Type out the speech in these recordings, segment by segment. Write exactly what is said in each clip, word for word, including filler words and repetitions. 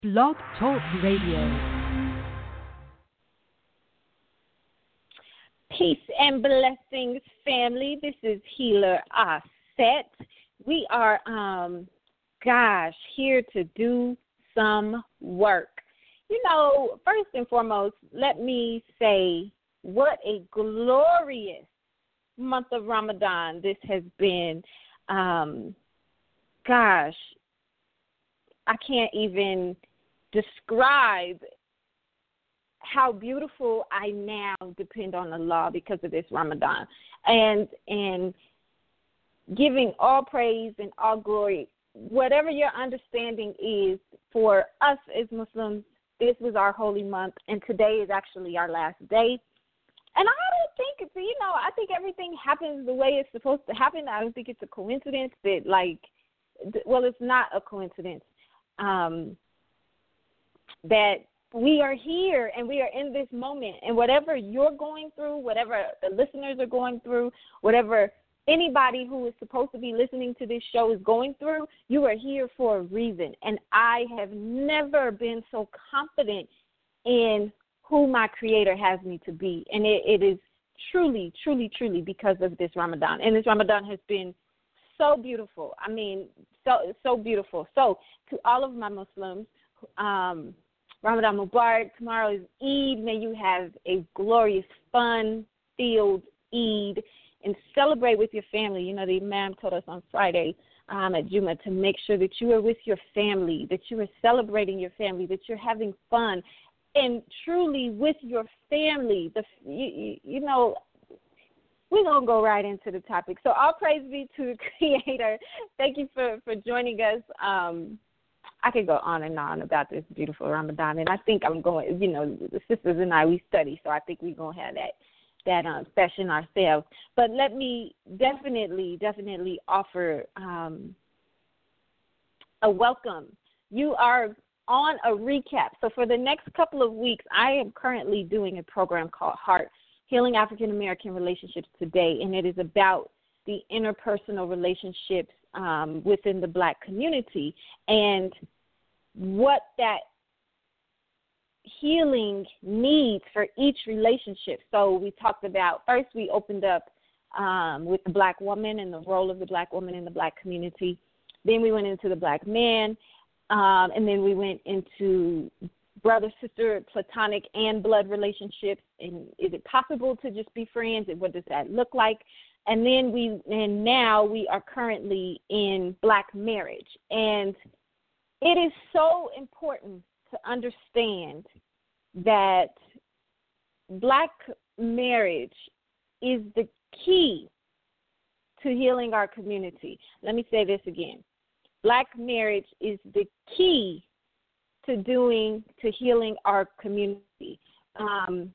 Blog Talk Radio. Peace and blessings, family. This is Healer Aset. We are, um, gosh, here to do some work. You know, first and foremost, let me say what a glorious month of Ramadan this has been. Um, gosh, I can't even describe how beautiful I now depend on Allah because of this Ramadan, and and giving all praise and all glory, whatever your understanding is for us as Muslims. This was our holy month, and today is actually our last day. And I don't think it's, you know, I think everything happens the way it's supposed to happen. I don't think it's a coincidence that, like, well, it's not a coincidence um, that we are here and we are in this moment. And whatever you're going through, whatever the listeners are going through, whatever anybody who is supposed to be listening to this show is going through, you are here for a reason. And I have never been so confident in who my Creator has me to be. And it, it is truly, truly, truly because of this Ramadan. And this Ramadan has been so beautiful. I mean, so so beautiful. So to all of my Muslims, um, Ramadan Mubarak. Tomorrow is Eid. May you have a glorious, fun-filled Eid and celebrate with your family. You know, the Imam told us on Friday um, at Juma to make sure that you are with your family, that you are celebrating your family, that you're having fun, and truly with your family. The you, you know, we're going to go right into the topic. So all praise be to the Creator. Thank you for, for joining us. Um, I could go on and on about this beautiful Ramadan, and I think I'm going, you know, the sisters and I, we study, so I think we're going to have that that um, session ourselves. But let me definitely, definitely offer um, a welcome. You are on a recap. So for the next couple of weeks, I am currently doing a program called Heart, Healing African American Relationships Today, and it is about the interpersonal relationships um, within the Black community and what that healing needs for each relationship. So we talked about, first we opened up um, with the Black woman and the role of the Black woman in the Black community. Then we went into the Black man, um, and then we went into brother, sister, platonic, and blood relationships. And is it possible to just be friends? And what does that look like? And then we, and now we are currently in Black marriage. And it is so important to understand that Black marriage is the key to healing our community. Let me say this again. Black marriage is the key to doing, to healing our community. Um,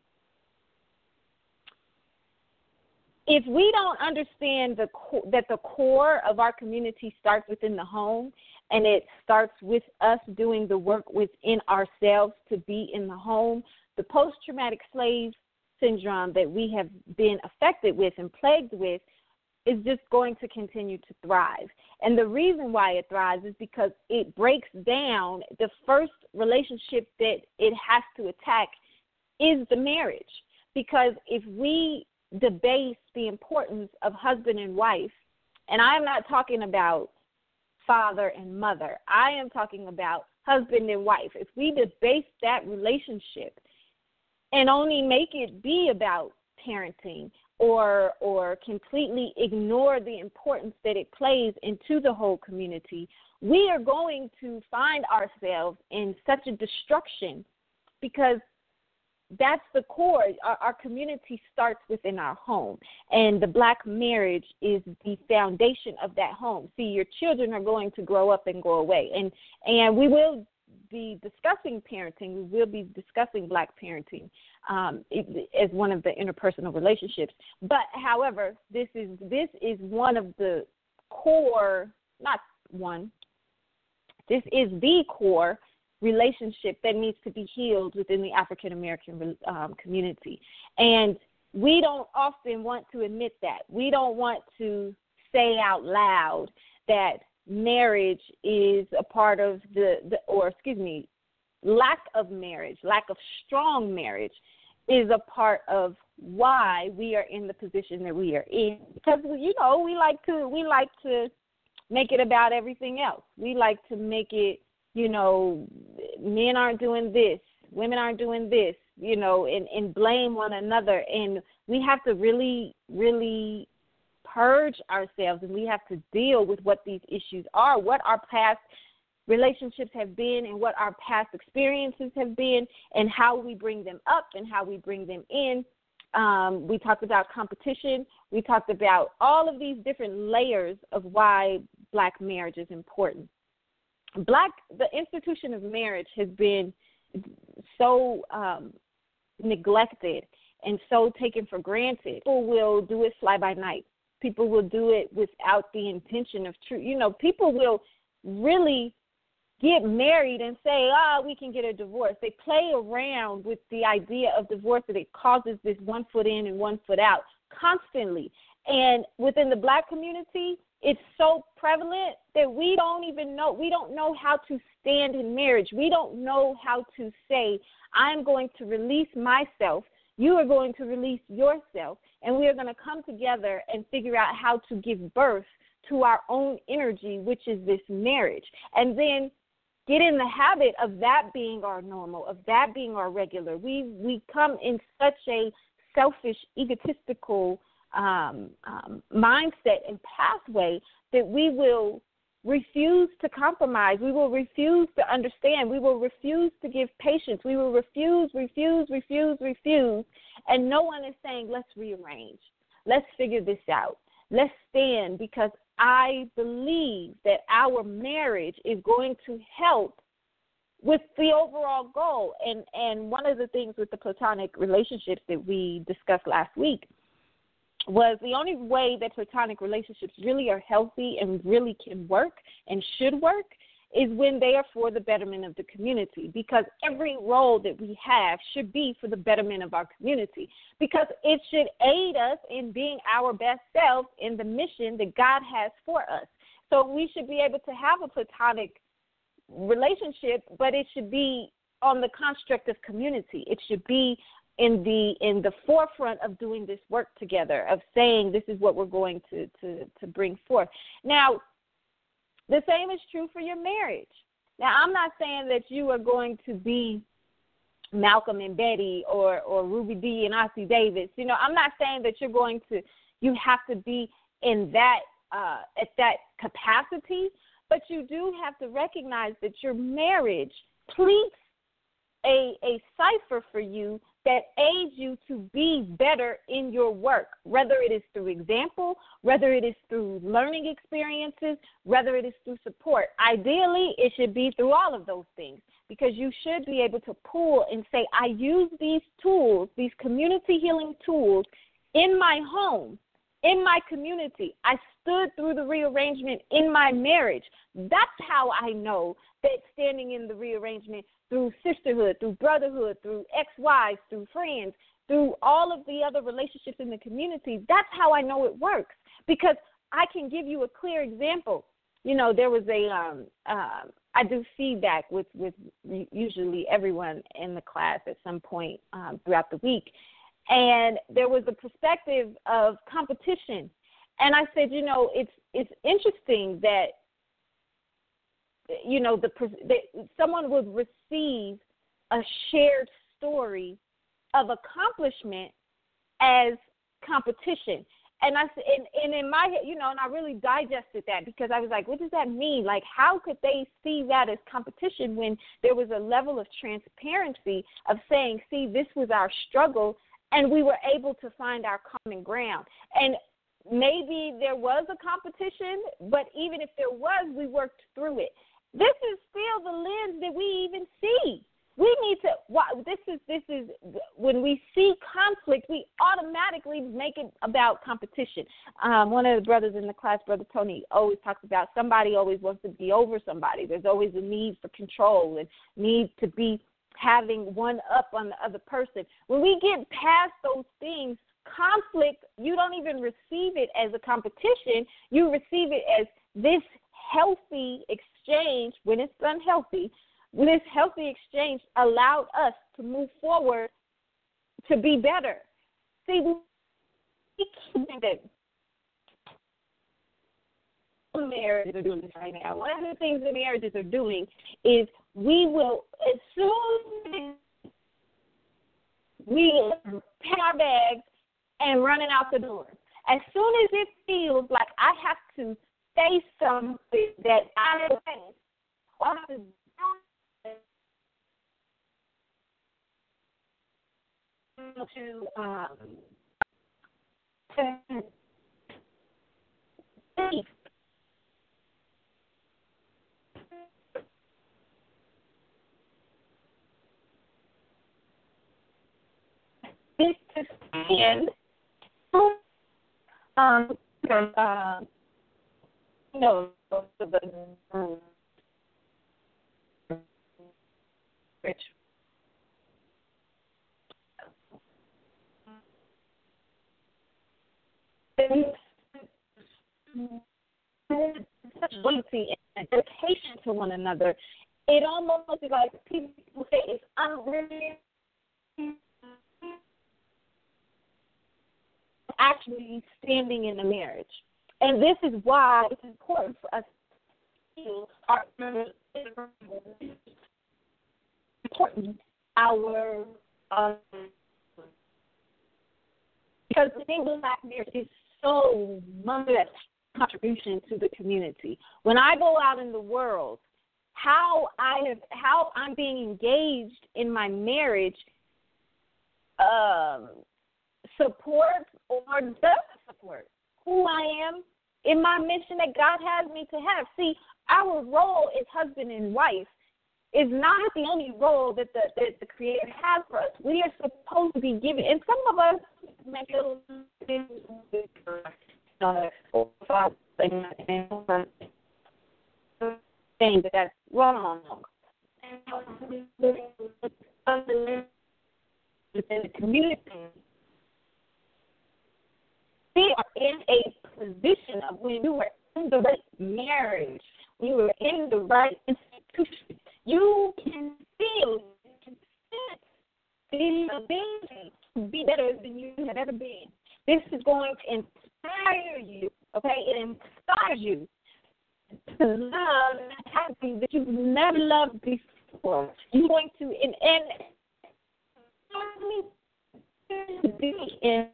if we don't understand the co- that the core of our community starts within the home, and it starts with us doing the work within ourselves to be in the home, the post-traumatic slave syndrome that we have been affected with and plagued with is just going to continue to thrive. And the reason why it thrives is because it breaks down the first relationship that it has to attack is the marriage. Because if we debase the importance of husband and wife, and I'm not talking about father and mother, I am talking about husband and wife. If we debase that relationship and only make it be about parenting, or or completely ignore the importance that it plays into the whole community, we are going to find ourselves in such a destruction, because that's the core. Our, our community starts within our home, and the Black marriage is the foundation of that home. See, your children are going to grow up and go away, and and we will be discussing parenting. We will be discussing Black parenting um, as one of the interpersonal relationships. But, however, this is this is one of the core, not one, this is the core relationship that needs to be healed within the African American um, community. And we don't often want to admit that. We don't want to say out loud that marriage is a part of the, the or excuse me, lack of marriage, lack of strong marriage, is a part of why we are in the position that we are in. Because, you know, we like to we like to make it about everything else. We like to make it, you know, men aren't doing this, women aren't doing this, you know, and, and blame one another. And we have to really, really purge ourselves, and we have to deal with what these issues are, what our past relationships have been and what our past experiences have been, and how we bring them up and how we bring them in. Um, we talked about competition. We talked about all of these different layers of why black marriage is important. Black, the institution of marriage has been so um, neglected and so taken for granted. People will do it fly by night. People will do it without the intention of truth. You know, people will really get married and say, ah, oh, we can get a divorce. They play around with the idea of divorce, that it causes this one foot in and one foot out constantly. And within the black community, it's so prevalent that we don't even know, we don't know how to stand in marriage. We don't know how to say, I'm going to release myself, you are going to release yourself, and we are going to come together and figure out how to give birth to our own energy, which is this marriage. And then get in the habit of that being our normal, of that being our regular. We we come in such a selfish, egotistical um, um, mindset and pathway that we will refuse to compromise. We will refuse to understand. We will refuse to give patience. We will refuse, refuse, refuse, refuse. And no one is saying, let's rearrange. Let's figure this out. Let's stand, because I believe that our marriage is going to help with the overall goal. And, and one of the things with the platonic relationships that we discussed last week was the only way that platonic relationships really are healthy and really can work and should work is when they are for the betterment of the community, because every role that we have should be for the betterment of our community, because it should aid us in being our best self in the mission that God has for us. So we should be able to have a platonic relationship, but it should be on the construct of community. It should be in the in the forefront of doing this work together, of saying this is what we're going to, to, to bring forth. Now, the same is true for your marriage. Now, I'm not saying that you are going to be Malcolm and Betty or, or Ruby Dee and Ossie Davis. You know, I'm not saying that you're going to, you have to be in that, uh, at that capacity, but you do have to recognize that your marriage pleats a, a cipher for you that aids you to be better in your work, whether it is through example, whether it is through learning experiences, whether it is through support. Ideally, it should be through all of those things, because you should be able to pull and say, I use these tools, these community healing tools in my home, in my community. I stood through the rearrangement in my marriage. That's how I know that standing in the rearrangement through sisterhood, through brotherhood, through ex-wives, through friends, through all of the other relationships in the community, that's how I know it works, because I can give you a clear example. You know, there was a, um, uh, I do feedback with, with usually everyone in the class at some point um, throughout the week, and there was a perspective of competition. And I said, you know, it's it's interesting that, you know, the that someone would receive a shared story of accomplishment as competition. And I and, and in my head, you know, and I really digested that, because I was like, what does that mean? Like, how could they see that as competition when there was a level of transparency of saying, see, this was our struggle, and we were able to find our common ground. And maybe there was a competition, but even if there was, we worked through it. This is still the lens that we even see. We need to, this is, this is, when we see conflict, we automatically make it about competition. Um, one of the brothers in the class, Brother Tony, always talks about somebody always wants to be over somebody. There's always a need for control and need to be having one up on the other person. When we get past those things, conflict, you don't even receive it as a competition. You receive it as this healthy exchange, when it's unhealthy, this healthy exchange allowed us to move forward to be better. See, we think that marriages are doing this right now. One of the things that marriages are doing is we will, as soon as we pack our bags and running out the door, as soon as it feels like I have to say something that I don't or I have to to um to this to stand um uh, no the um, rich such loyalty and dedication to one another. It almost is like people say it's unreal. Actually standing in a marriage. And this is why it's important for us to feel our important our um, because the single black marriage is so much contribution to the community. When I go out in the world, how I have how I'm being engaged in my marriage um support or doesn't support who I am in my mission that God has me to have. See, our role as husband and wife is not the only role that the that the Creator has for us. We are supposed to be given, and some of us make little things uh, or five things that that's wrong. Within the community, we are in a position of when you are in the right marriage, when you are in the right institution, you can feel, you can sense the ability to be better than you have ever been. This is going to inspire you, okay? It inspires you to love and have things that you've never loved before. You're going to, and, and to be in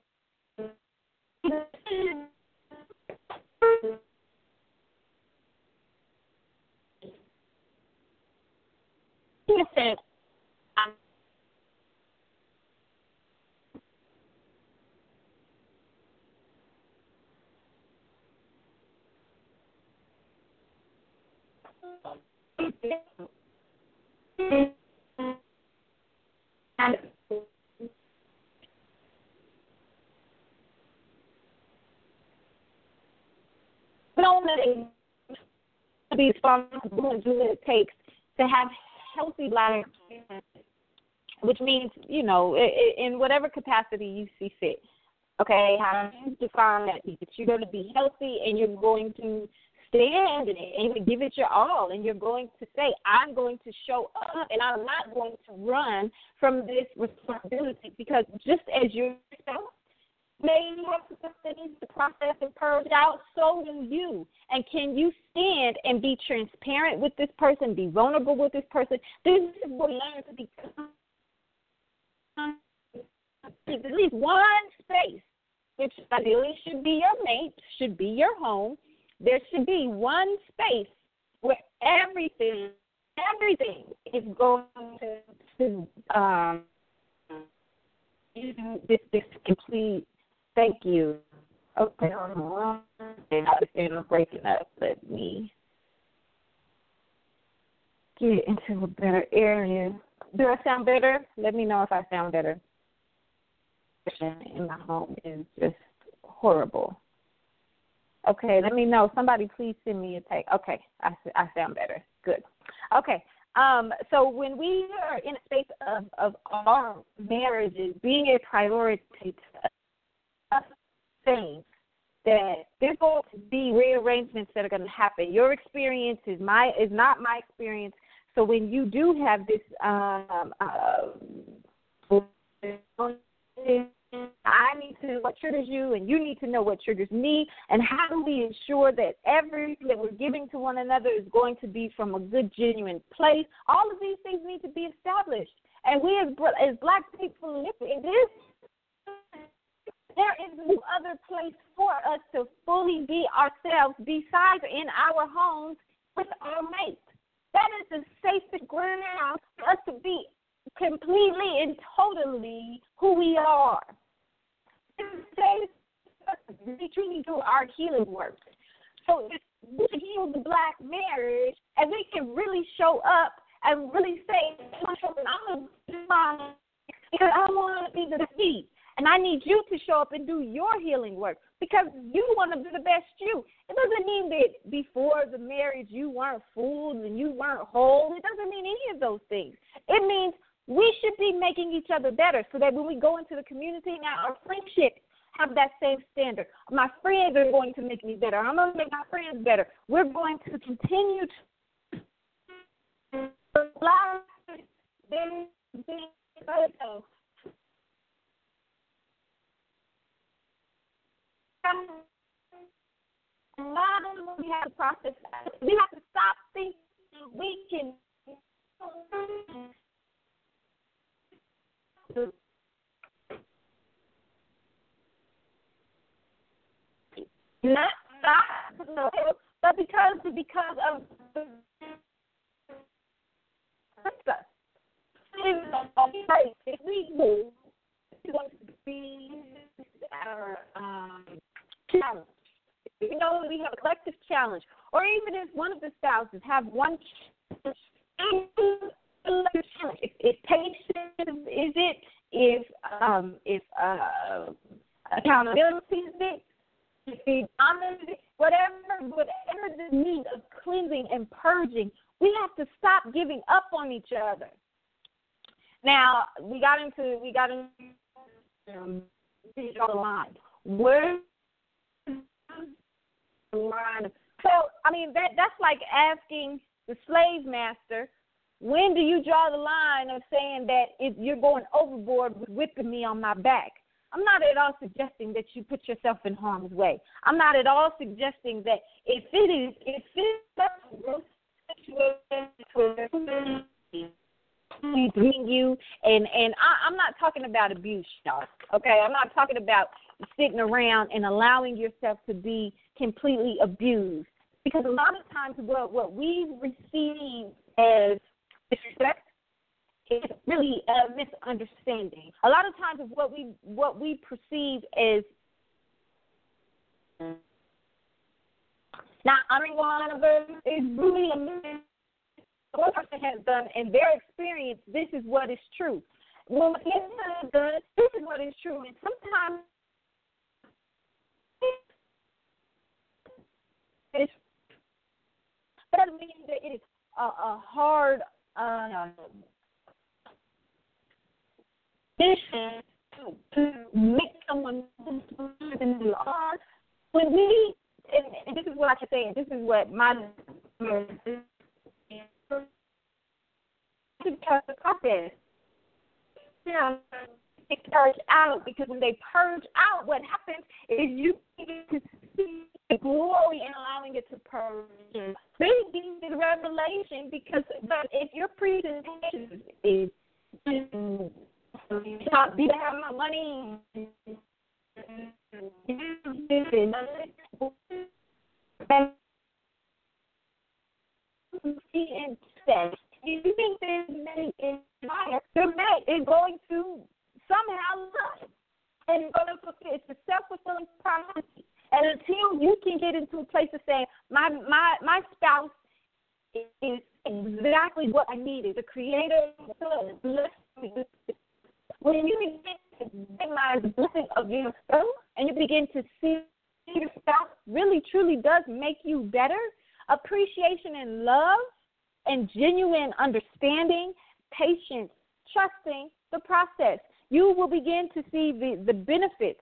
said, and don't let it be responsible and do what it takes to have healthy black experiences, which means, you know, in whatever capacity you see fit. Okay, how you define that? That you're going to be healthy and you're going to stand in it and you're going to give it your all, and you're going to say, I'm going to show up and I'm not going to run from this responsibility, because just as yourself may have stuff that needs to process and purge out, so do you. And can you stand and be transparent with this person, be vulnerable with this person? This is what we learn to become. There's at least one space, which ideally should be your mate, should be your home. There should be one space where everything, everything is going to, to um, this, this complete. Thank you. Okay, hold on. I understand I'm breaking up. Let me get into a better area. Do I sound better? Let me know if I sound better. In my home is just horrible. Okay, let me know. Somebody please send me a text. Okay, I, I sound better. Good. Okay, um, so when we are in a space of, of our marriages being a priority to us, things that there's going to be rearrangements that are going to happen. Your experience is my is not my experience. So when you do have this, um, uh, I need to know what triggers you, and you need to know what triggers me, and how do we ensure that everything that we're giving to one another is going to be from a good, genuine place. All of these things need to be established. And we as, as black people, it is, there is no other place for us to fully be ourselves besides in our homes with our mates. That is the safest ground for us to be completely and totally who we are. We truly do our healing work. So if we heal the black marriage, and we can really show up and really say, I'm going to because I want to be the defeat. And I need you to show up and do your healing work because you want to be the best you. It doesn't mean that before the marriage you weren't fooled and you weren't whole. It doesn't mean any of those things. It means we should be making each other better so that when we go into the community now, our friendships have that same standard. My friends are going to make me better. I'm going to make my friends better. We're going to continue to allow them to be better. A lot of them we have to process. We have to stop thinking we can not not but because because of the if we move, it's going to be our um, challenge. You know, we have a collective challenge, or even if one of the spouses have one challenge, if, if patience is it, if um, if uh, accountability is it, if the honor is it, whatever, whatever the need of cleansing and purging, we have to stop giving up on each other. Now we got into we got into um, draw the line. Where the line? So I mean that that's like asking the slave master, when do you draw the line of saying that if you're going overboard with whipping me on my back? I'm not at all suggesting that you put yourself in harm's way. I'm not at all suggesting that if it is if it's a situation bring you and and I, I'm not talking about abuse, y'all. Okay, I'm not talking about sitting around and allowing yourself to be completely abused, because a lot of times what what we receive as disrespect is really a misunderstanding. A lot of times of what we what we perceive as not honoring one another is really a mis- what person has done in their experience. This is what is true. When it's not done, this is what is true. And sometimes it's doesn't mean that it is a, a hard uh, mission to, to make someone more than you are. When we, and, and this is what I can say, and this is what my because the process, you know, they purge out, because when they purge out, what happens is you begin to see the glory in allowing it to purge. They give the revelation, because but if your presentation is you have my money, and said, you think there's many in fire, your mate is going to somehow love and going to fulfill. It's a self-fulfilling prophecy. And until you can get into a place of saying, my my my spouse is exactly what I needed, the creator of the blessing. When you begin to recognize the blessing of your spouse and you begin to see your spouse really truly does make you better, appreciation and love and genuine understanding, patience, trusting the process, you will begin to see the, the benefits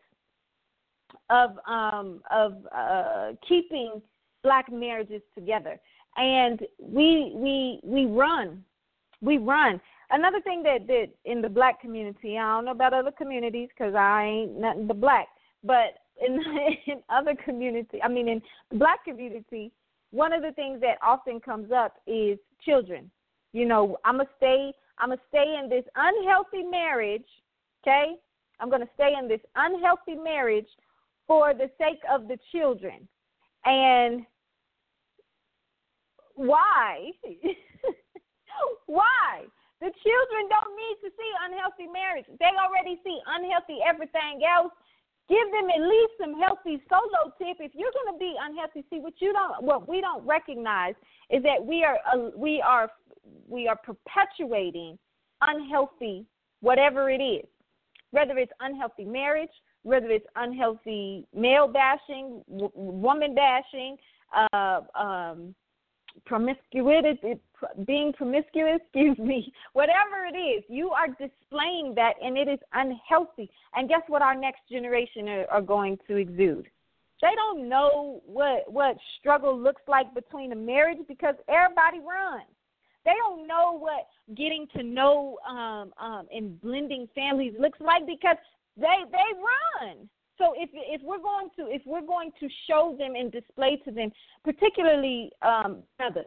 of um, of uh, keeping black marriages together. and we we we run, we run. Another thing that, that in the black community, I don't know about other communities because I ain't nothing but black, but in, in other community, I mean in the black community, one of the things that often comes up is children. You know, I'm gonna stay, I'm gonna stay in this unhealthy marriage, okay? I'm gonna stay in this unhealthy marriage for the sake of the children. And why? Why? The children don't need to see unhealthy marriage. They already see unhealthy everything else. Give them at least some healthy solo tip. If you're going to be unhealthy, see what you don't, what we don't recognize is that we are uh, we are we are perpetuating unhealthy whatever it is, whether it's unhealthy marriage, whether it's unhealthy male bashing, w- woman bashing, uh, um, promiscuity, being promiscuous, excuse me, whatever it is, you are displaying that, and it is unhealthy. And guess what our next generation are, are going to exude? They don't know what what struggle looks like between a marriage because everybody runs. They don't know what getting to know um, um, and blending families looks like because they they run. So if if we're going to if we're going to show them and display to them, particularly um, brothers,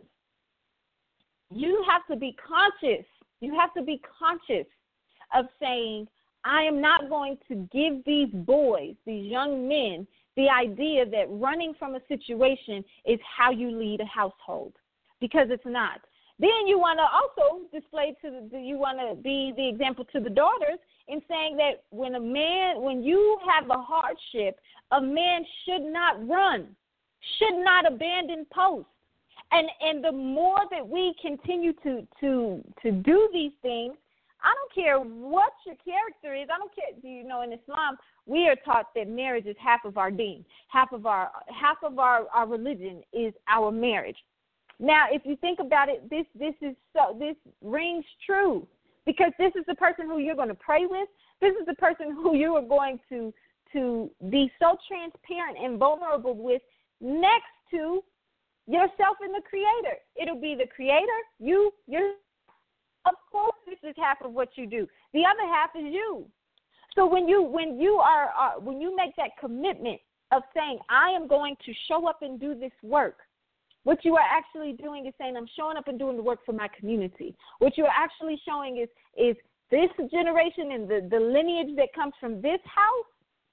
you have to be conscious. You have to be conscious of saying, I am not going to give these boys, these young men, the idea that running from a situation is how you lead a household, because it's not. Then you want to also display to the, you want to be the example to the daughters in saying that when a man, when you have a hardship, a man should not run, should not abandon post. And and the more that we continue to to to do these things, I don't care what your character is. I don't care. You know, in Islam, we are taught that marriage is half of our deen, half of our half of our, our religion is our marriage. Now, if you think about it, this this is so this rings true because this is the person who you're going to pray with. This is the person who you are going to to be so transparent and vulnerable with next to yourself and the Creator. It'll be the Creator, you, your. Of course, this is half of what you do. The other half is you. So when you when you are uh, when you make that commitment of saying, I am going to show up and do this work, what you are actually doing is saying, I'm showing up and doing the work for my community. What you are actually showing is is this generation and the, the lineage that comes from this house.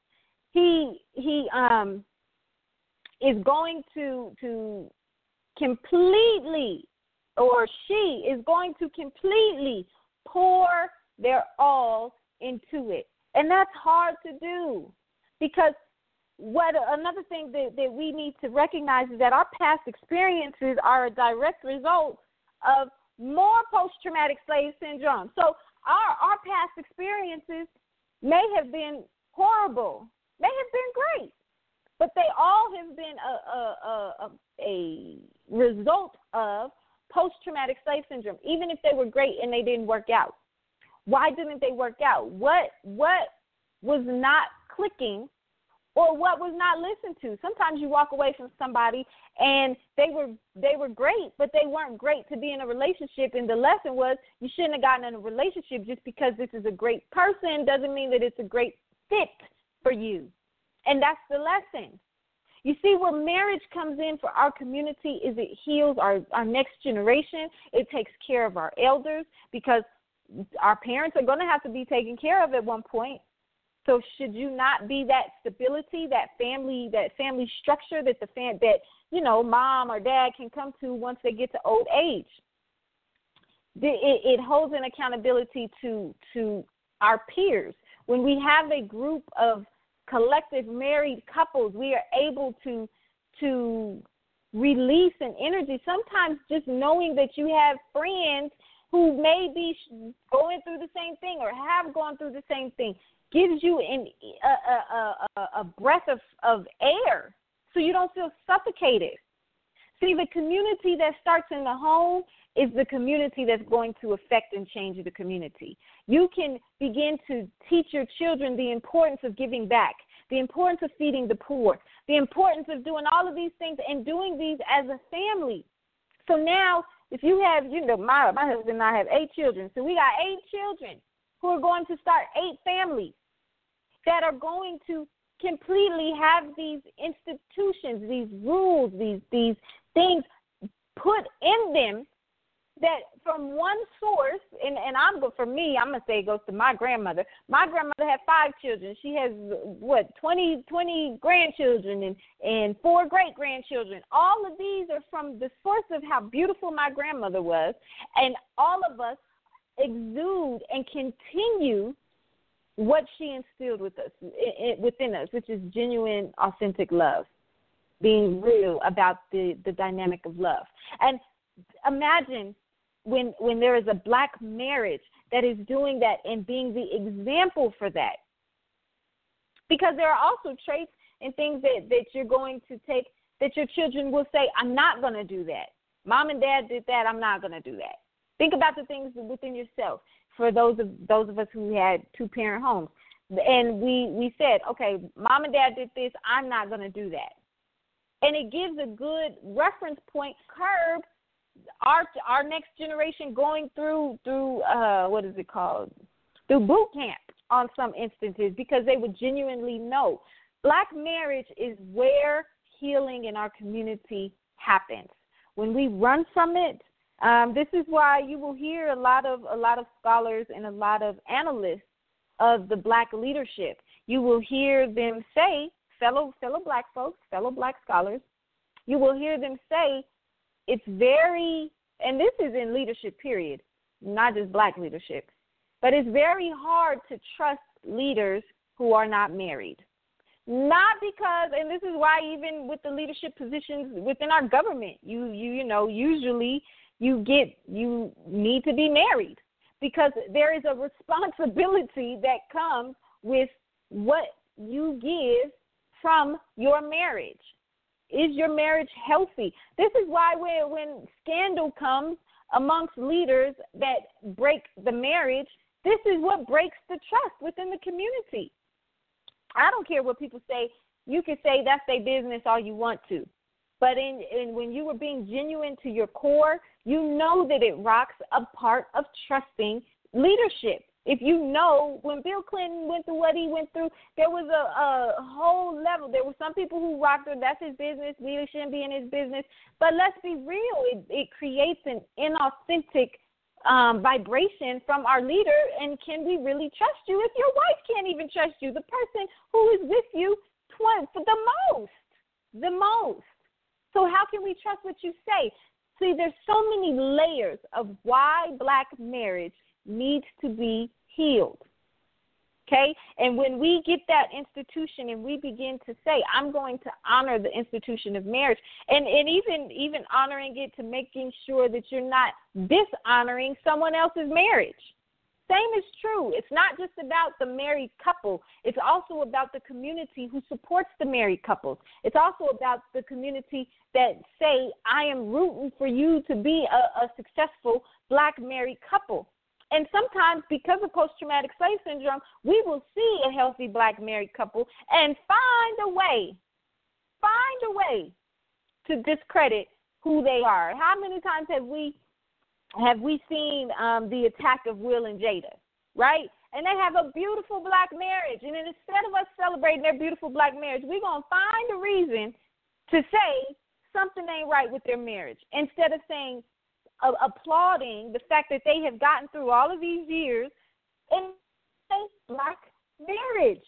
He he um is going to to completely, or she is going to completely pour their all into it. And that's hard to do because what another thing that, that we need to recognize is that our past experiences are a direct result of more post-traumatic slave syndrome. So our, our past experiences may have been horrible, may have been great, but they all have been a, a, a, a result of post-traumatic slave syndrome, even if they were great and they didn't work out. Why didn't they work out? What what was not clicking or what was not listened to? Sometimes you walk away from somebody and they were they were great, but they weren't great to be in a relationship, and the lesson was you shouldn't have gotten in a relationship. Just because this is a great person doesn't mean that it's a great fit for you. And that's the lesson. You see, where marriage comes in for our community is it heals our, our next generation. It takes care of our elders because our parents are going to have to be taken care of at one point. So should you not be that stability, that family, that family structure that the fam- that you know mom or dad can come to once they get to old age? It, it holds an accountability to to our peers. When we have a group of collective married couples, we are able to to release an energy. Sometimes just knowing that you have friends who may be going through the same thing or have gone through the same thing gives you an, a, a, a, a breath of, of air so you don't feel suffocated. See, the community that starts in the home is the community that's going to affect and change the community. You can begin to teach your children the importance of giving back, the importance of feeding the poor, the importance of doing all of these things and doing these as a family So now, if you have, you know, my, my husband and I have eight children. So we got eight children who are going to start eight families that are going to completely have these institutions, these rules, these these things put in them that from one source, and, and I'm for me, I'm going to say it goes to my grandmother. My grandmother had five children. She has, what, twenty, twenty grandchildren and, and four great-grandchildren. All of these are from the source of how beautiful my grandmother was, and all of us exude and continue what she instilled with us, within us, which is genuine, authentic love, being real about the, the dynamic of love. And imagine when when there is a black marriage that is doing that and being the example for that. Because there are also traits and things that, that you're going to take that your children will say, I'm not going to do that. Mom and dad did that, I'm not going to do that. Think about the things within yourself. For those of those of us who had two-parent homes, and we, we said, okay, mom and dad did this, I'm not going to do that. And it gives a good reference point, curb our our next generation going through through uh what is it called through boot camp on some instances, because they would genuinely know black marriage is where healing in our community happens. When we run from it, um, this is why you will hear a lot of a lot of scholars and a lot of analysts of the black leadership. You will hear them say, fellow fellow black folks, fellow black scholars, you will hear them say, it's very, and this is in leadership, period, not just black leadership, but it's very hard to trust leaders who are not married. Not because, and this is why even with the leadership positions within our government, you, you, you know, usually you get, you need to be married, because there is a responsibility that comes with what you give from your marriage. Is your marriage healthy? This is why when, when scandal comes amongst leaders that break the marriage, this is what breaks the trust within the community. I don't care what people say. You can say that's their business all you want to. But in, in when you were being genuine to your core, you know that it rocks a part of trusting leadership. If you know, when Bill Clinton went through what he went through, there was a, a whole level. There were some people who rocked it. That's his business. We shouldn't be in his business. But let's be real. It, it creates an inauthentic um, vibration from our leader. And can we really trust you if your wife can't even trust you? The person who is with you tw- for the most, the most. So how can we trust what you say? See, there's so many layers of why black marriage needs to be healed, okay? And when we get that institution and we begin to say, I'm going to honor the institution of marriage, and, and even, even honoring it to making sure that you're not dishonoring someone else's marriage. Same is true. It's not just about the married couple. It's also about the community who supports the married couples. It's also about the community that say, I am rooting for you to be a, a successful black married couple. And sometimes because of post-traumatic slave syndrome, we will see a healthy black married couple and find a way, find a way to discredit who they are. How many times have we have we seen um, the attack of Will and Jada, right? And they have a beautiful black marriage. And then instead of us celebrating their beautiful black marriage, we're going to find a reason to say something ain't right with their marriage, instead of saying, Uh, applauding the fact that they have gotten through all of these years in a black marriage.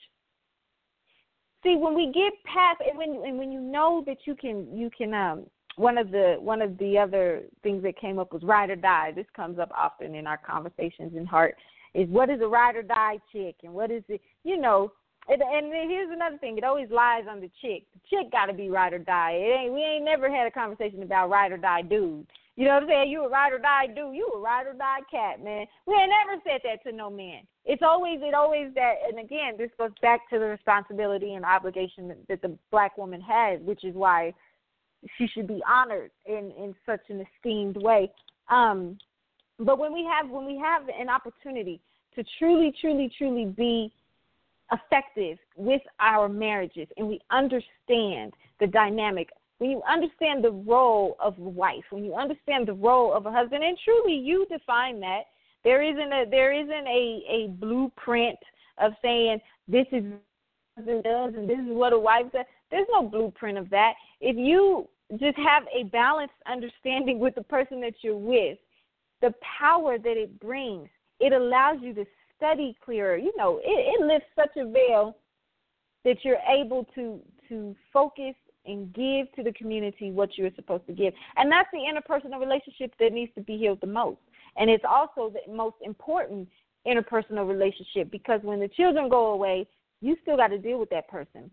See, when we get past, and when and when you know that you can, you can. Um, one of the one of the other things that came up was ride or die. This comes up often in our conversations in Heart. Is what is a ride or die chick, and what is it? You know. And, and here's another thing. It always lies on the chick. The chick got to be ride or die. It ain't, we ain't never had a conversation about ride or die dude. You know what I'm saying? You a ride or die dude. You a ride or die cat, man. We ain't never said that to no man. It's always, it always that, and again, this goes back to the responsibility and obligation that, that the black woman has, which is why she should be honored in, in such an esteemed way. Um, but when we have, when we have an opportunity to truly, truly, truly be effective with our marriages, and we understand the dynamic, when you understand the role of a wife, when you understand the role of a husband, and truly you define that, there isn't a there isn't a, a blueprint of saying this is what a husband does and this is what a wife does. There's no blueprint of that. If you just have a balanced understanding with the person that you're with, the power that it brings, it allows you to study clearer. You know, it, it lifts such a veil that you're able to to focus and give to the community what you're supposed to give. And that's the interpersonal relationship that needs to be healed the most. And it's also the most important interpersonal relationship, because when the children go away, you still got to deal with that person.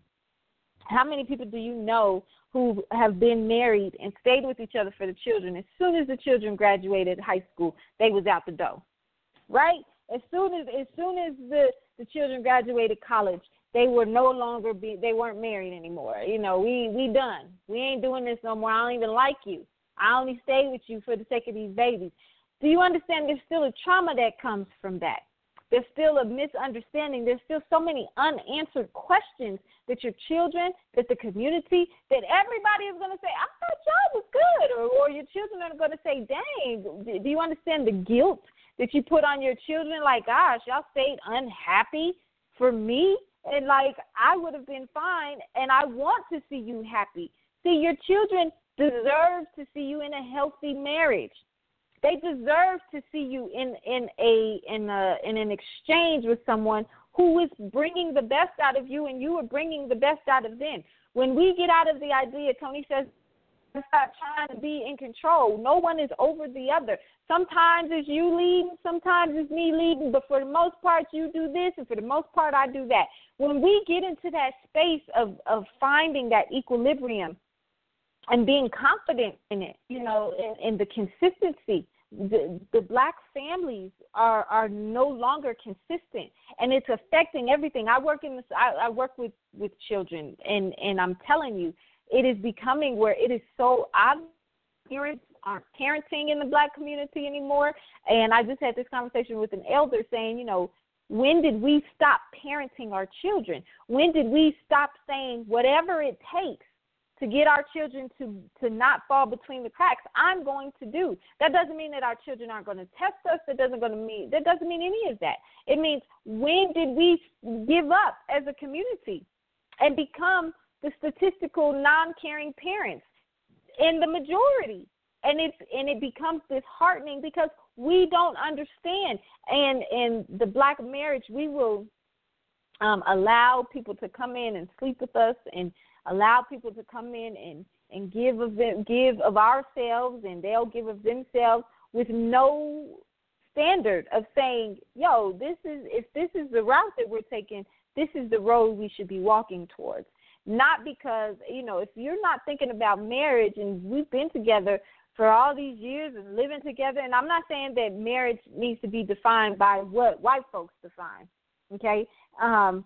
How many people do you know who have been married and stayed with each other for the children? As soon as the children graduated high school, they was out the door, right? As soon as as soon as the, the children graduated college, they were no longer be they weren't married anymore. You know, we we done. We ain't doing this no more. I don't even like you. I only stay with you for the sake of these babies. Do you understand? There's still a trauma that comes from that. There's still a misunderstanding. There's still so many unanswered questions that your children, that the community, that everybody is going to say, I thought y'all was good. Or, or your children are going to say, dang, do you understand the guilt that you put on your children? Like, gosh, y'all stayed unhappy for me? And, like, I would have been fine, and I want to see you happy. See, your children deserve to see you in a healthy marriage. They deserve to see you in in a in a in an exchange with someone who is bringing the best out of you, and you are bringing the best out of them. When we get out of the idea, Tony says, stop trying to be in control. No one is over the other. Sometimes it's you leading, sometimes it's me leading, but for the most part, you do this, and for the most part, I do that. When we get into that space of, of finding that equilibrium and being confident in it, you know, in, in the consistency, the, the black families are, are no longer consistent, and it's affecting everything. I work in this. I, I work with, with children, and, and I'm telling you, it is becoming where it is so obvious. Parents aren't parenting in the black community anymore, and I just had this conversation with an elder saying, you know, when did we stop parenting our children? When did we stop saying whatever it takes to get our children to, to not fall between the cracks, I'm going to do? That doesn't mean that our children aren't going to test us. That doesn't going to mean that doesn't mean any of that. It means, when did we give up as a community and become the statistical non-caring parents in the majority? And it's and it becomes disheartening because we don't understand. And in the black marriage, we will um, allow people to come in and sleep with us, and allow people to come in and, and give of them, give of ourselves, and they'll give of themselves, with no standard of saying, yo, this is if this is the route that we're taking, this is the road we should be walking towards. Not because, you know, if you're not thinking about marriage, and we've been together for all these years and living together, and I'm not saying that marriage needs to be defined by what white folks define, okay? Um,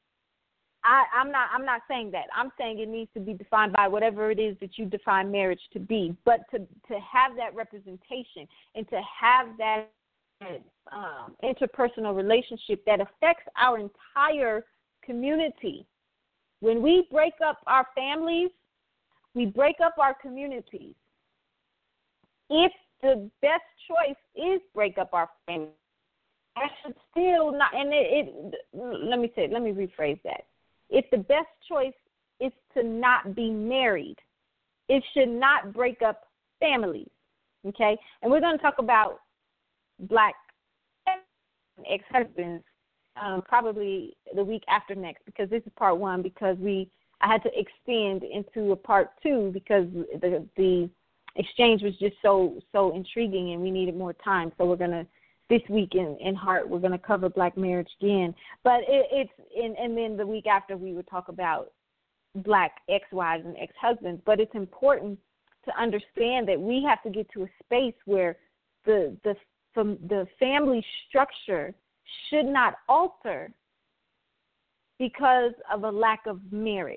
I, I'm not I'm not saying that. I'm saying it needs to be defined by whatever it is that you define marriage to be. But to, to have that representation and to have that um, interpersonal relationship that affects our entire community. When we break up our families, we break up our communities. If the best choice is break up our families, I should still not, and it, it let me say, let me rephrase that. If the best choice is to not be married, it should not break up families, okay? And we're going to talk about black ex-husbands um, probably the week after next, because this is part one, because we I had to extend into a part two because the the exchange was just so so intriguing and we needed more time. So we're going to, this week in, in Heart, we're going to cover black marriage again. But it, it's, in, and then the week after we would talk about black ex-wives and ex-husbands. But it's important to understand that we have to get to a space where the the from the family structure should not alter because of a lack of marriage.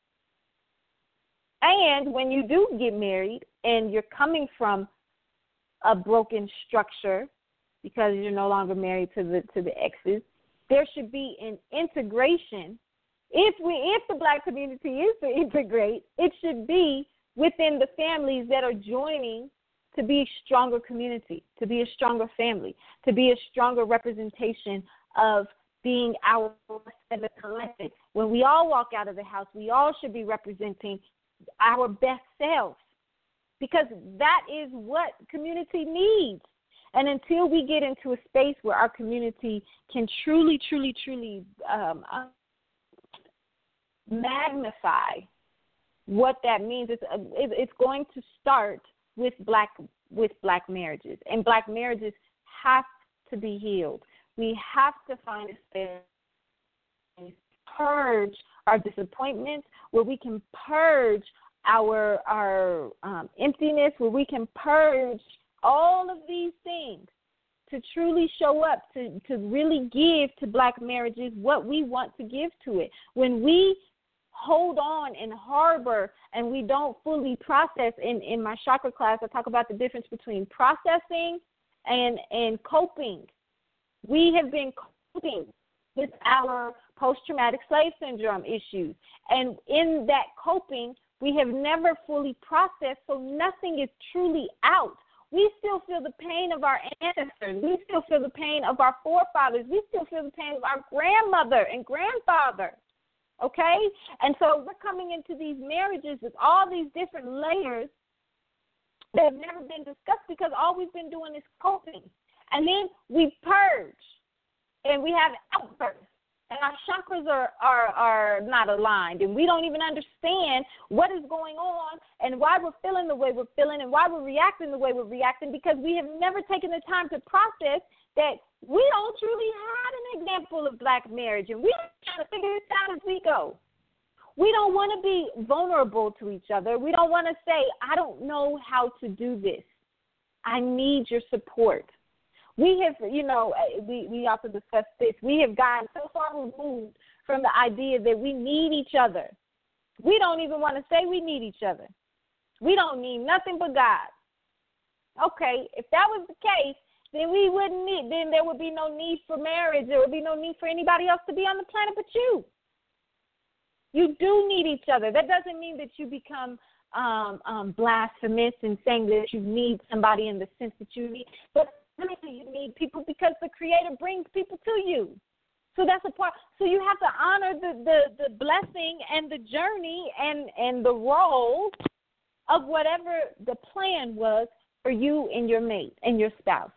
And when you do get married and you're coming from a broken structure because you're no longer married to the to the exes, there should be an integration. If we if the black community is to integrate, it should be within the families that are joining to be a stronger community, to be a stronger family, to be a stronger representation of being our as a collective. When we all walk out of the house, we all should be representing our best selves, because that is what community needs. And until we get into a space where our community can truly, truly, truly um, uh, magnify what that means, it's, uh, it, it's going to start with black with black marriages, and black marriages have to be healed. We have to find a space, purge our disappointments, where we can purge our our um, emptiness, where we can purge all of these things to truly show up, to, to really give to black marriages what we want to give to it. When we hold on and harbor and we don't fully process, in, in my chakra class, I talk about the difference between processing and, and coping. We have been coping with our post-traumatic slave syndrome issues. And in that coping, we have never fully processed, so nothing is truly out. We still feel the pain of our ancestors. We still feel the pain of our forefathers. We still feel the pain of our grandmother and grandfather, okay? And so we're coming into these marriages with all these different layers that have never been discussed, because all we've been doing is coping. And then we purge, and we have outbursts. And our chakras are, are, are not aligned, and we don't even understand what is going on and why we're feeling the way we're feeling and why we're reacting the way we're reacting, because we have never taken the time to process that we don't truly have an example of black marriage, and we're trying to figure this out as we go. We don't want to be vulnerable to each other. We don't want to say, I don't know how to do this. I need your support. We have, you know, we, we also discussed this. We have gotten so far removed from the idea that we need each other. We don't even want to say we need each other. We don't need nothing but God. Okay, if that was the case, then we wouldn't need, then there would be no need for marriage. There would be no need for anybody else to be on the planet but you. You do need each other. That doesn't mean that you become um, um, blasphemous and saying that you need somebody in the sense that you need, but you need people because the Creator brings people to you. So that's a part. So you have to honor the, the, the blessing and the journey and, and the role of whatever the plan was for you and your mate and your spouse.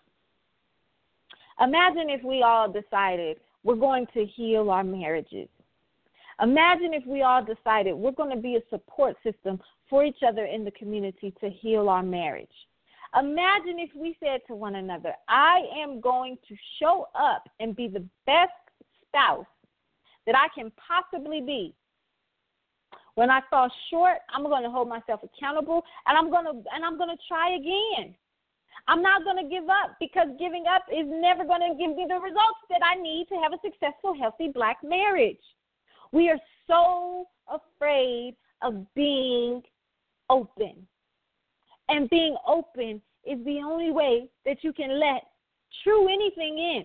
Imagine if we all decided we're going to heal our marriages. Imagine if we all decided we're going to be a support system for each other in the community to heal our marriage. Imagine if we said to one another, I am going to show up and be the best spouse that I can possibly be. When I fall short, I'm going to hold myself accountable, and I'm going to and I'm going to try again. I'm not going to give up, because giving up is never going to give me the results that I need to have a successful, healthy black marriage. We are so afraid of being open. And being open is the only way that you can let true anything in.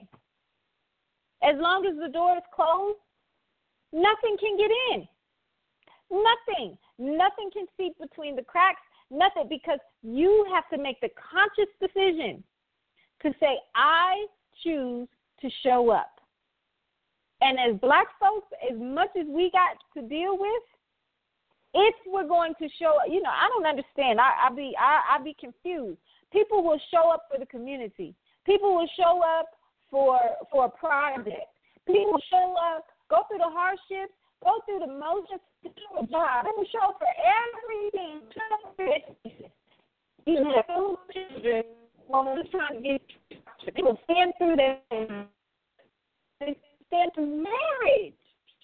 As long as the door is closed, nothing can get in. Nothing. Nothing can seep between the cracks. Nothing, because you have to make the conscious decision to say, I choose to show up. And as black folks, as much as we got to deal with, if we're going to show, you know, I don't understand. I, I be, I, I be confused. People will show up for the community. People will show up for for a project. People will show up, go through the hardships, go through the motions to do a job. They will show up for everything. You know, those children, when we're trying to get, they will stand through that. They stand through marriage.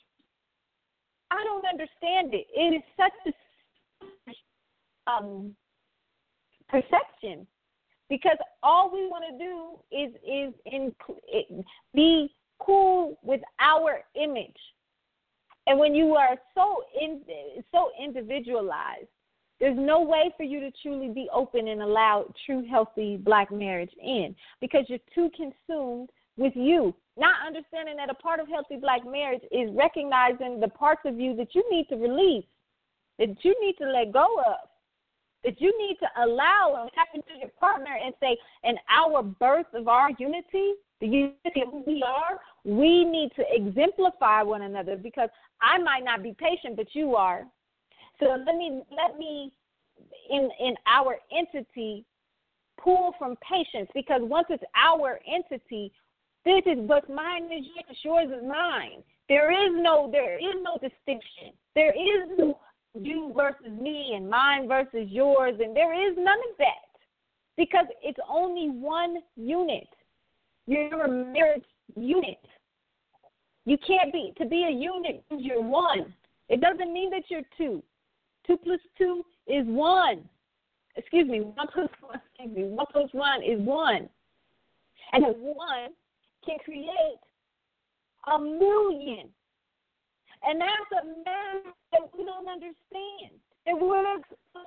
I don't understand it. It is such a um, perception, because all we want to do is is in, it, be cool with our image. And when you are so in, so individualized, there's no way for you to truly be open and allow true, healthy black marriage in, because you're too consumed with you. Not understanding that a part of healthy black marriage is recognizing the parts of you that you need to release, that you need to let go of. that you need to allow and tap into your partner and say, in our birth of our unity, the unity of who we are, we need to exemplify one another, because I might not be patient, but you are. So let me, let me in, in our entity, pull from patience, because once it's our entity, this is what's mine is yours, yours is mine. There is no, there is no distinction. There is no you versus me and mine versus yours, and there is none of that, because it's only one unit. You're a marriage unit. You can't be, to be a unit means you're one. It doesn't mean that you're two. Two plus two is one. Excuse me, one plus one, excuse me, one plus one is one. And the one can create a million. And that's a math that we don't understand. It works.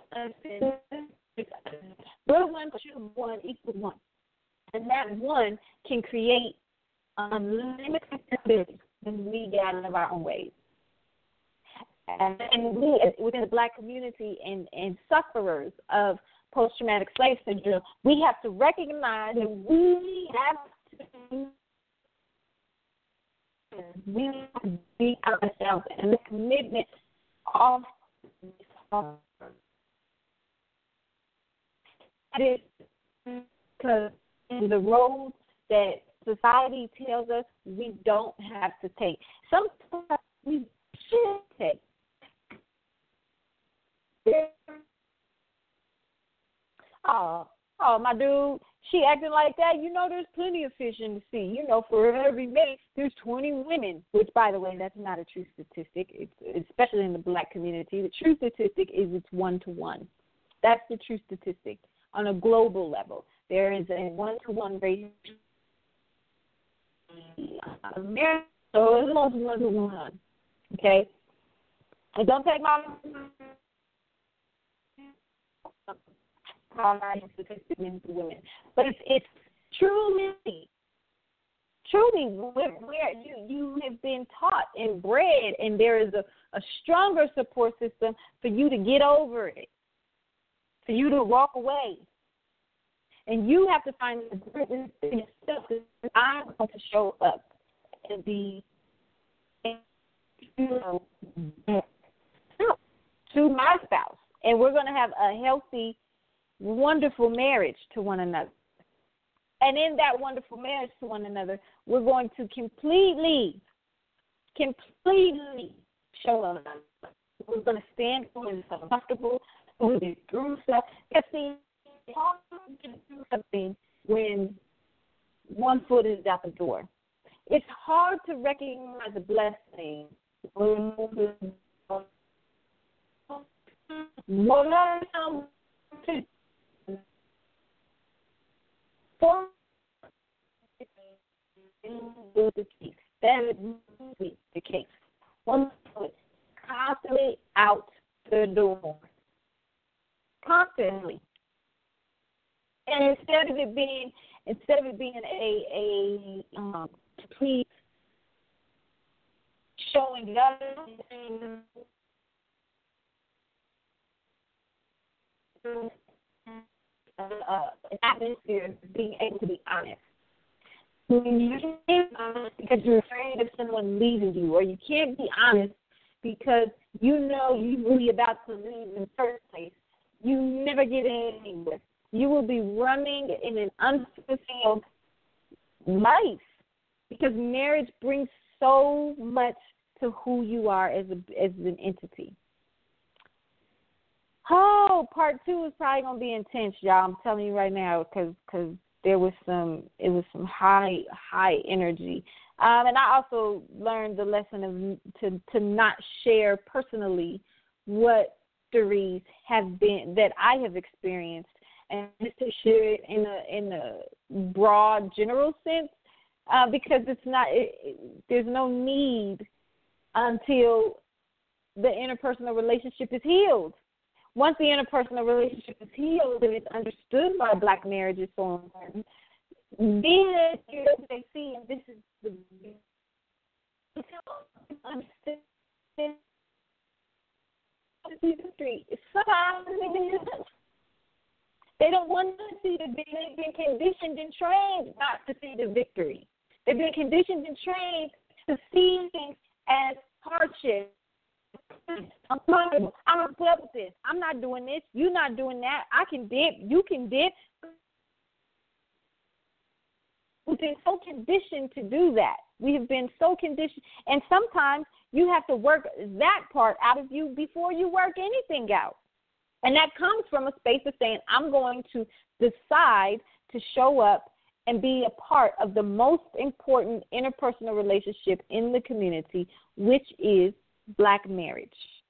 We're one plus one equals one. And that one can create unlimited ability when we get out of our own ways. And, and we, within the Black community and, and sufferers of post-traumatic slave syndrome, we have to recognize that we have to we have to be ourselves, and the commitment of it is because in the road that society tells us we don't have to take. Sometimes we should take. Oh, oh, my dude, she acting like that. You know, there's plenty of fish in the sea. You know, for every man, there's twenty women, which, by the way, that's not a true statistic, it's, especially in the Black community. The true statistic is it's one-to-one. That's the true statistic on a global level. There is a one-to-one ratio. America, so it's almost one-to-one, okay? And don't take my statistic men to women, but it's it's truly, truly where, where you you have been taught and bred, and there is a, a stronger support system for you to get over it, for you to walk away, and you have to find the greatness in yourself. I'm going to show up and be, you know, to my spouse, and we're going to have a healthy, wonderful marriage to one another. And in that wonderful marriage to one another, we're going to completely, completely show up. We're going to stand when it's uncomfortable, when we're through stuff. Because see, it's hard to do something when one foot is out the door. It's hard to recognize a blessing when one For the case. That is the case. One foot constantly out the door. Constantly. And instead of it being instead of it being a a um, complete showing up Uh, an atmosphere of being able to be honest. When you can't be honest because you're afraid of someone leaving you, or you can't be honest because you know you're really about to leave in the first place, you never get anywhere. You will be running in an unfulfilled life, because marriage brings so much to who you are as a, as an entity. Oh, part two is probably gonna be intense, y'all. I'm telling you right now, because because there was some it was some high high energy, um, and I also learned the lesson of to to not share personally what stories have been that I have experienced, and just to share it in a in a broad general sense, uh, because it's not it, it, there's no need until the interpersonal relationship is healed. Once the interpersonal relationship is healed and it's understood why Black marriage is so important, then you know they see, and this is the understand the street. Sometimes They don't want to see the victory. They've been conditioned and trained not to see the victory. They've been conditioned and trained to see things as hardship. I'm comfortable. I'm going to put up with this. I'm not doing this. You're not doing that. I can dip. You can dip. We've been so conditioned to do that. We have been so conditioned. And sometimes you have to work that part out of you before you work anything out. And that comes from a space of saying, I'm going to decide to show up and be a part of the most important interpersonal relationship in the community, which is Black marriage.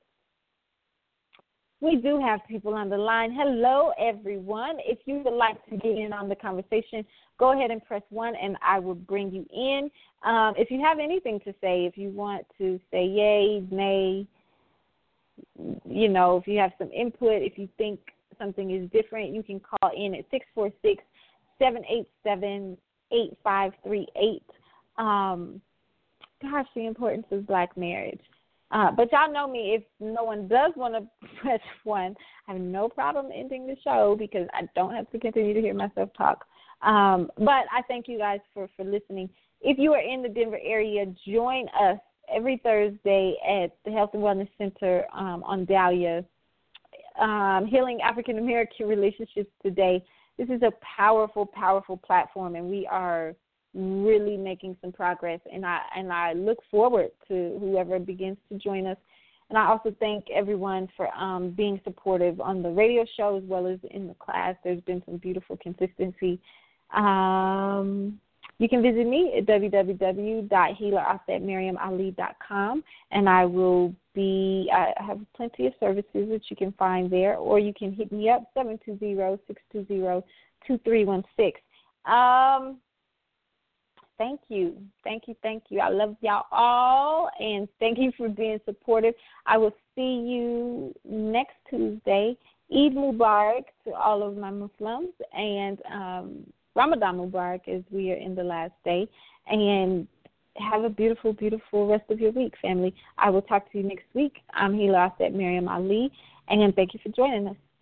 We do have people on the line. Hello, everyone. If you would like to get in on the conversation, go ahead and press one, and I will bring you in. Um, if you have anything to say, if you want to say yay, nay, you know, if you have some input, if you think something is different, you can call in at six four six, seven eight seven, eight five three eight. Um, gosh, the importance of Black marriage. Uh, but y'all know me. If no one does want to press one, I have no problem ending the show because I don't have to continue to hear myself talk. Um, but I thank you guys for, for listening. If you are in the Denver area, join us every Thursday at the Health and Wellness Center um, on Dahlia, um, Healing African American Relationships Today. This is a powerful, powerful platform, and we are really making some progress, and I and I look forward to whoever begins to join us. And I also thank everyone for um, being supportive on the radio show as well as in the class. There's been some beautiful consistency. Um, you can visit me at w w w dot healer offset miriam ali dot com, and I will be, I have plenty of services that you can find there, or you can hit me up, seven two zero, six two zero, two three one six. Um, Thank you. Thank you. Thank you. I love y'all all, and thank you for being supportive. I will see you next Tuesday. Eid Mubarak to all of my Muslims, and um, Ramadan Mubarak as we are in the last day. And have a beautiful, beautiful rest of your week, family. I will talk to you next week. I'm Hila Offset Miriam Ali, and thank you for joining us.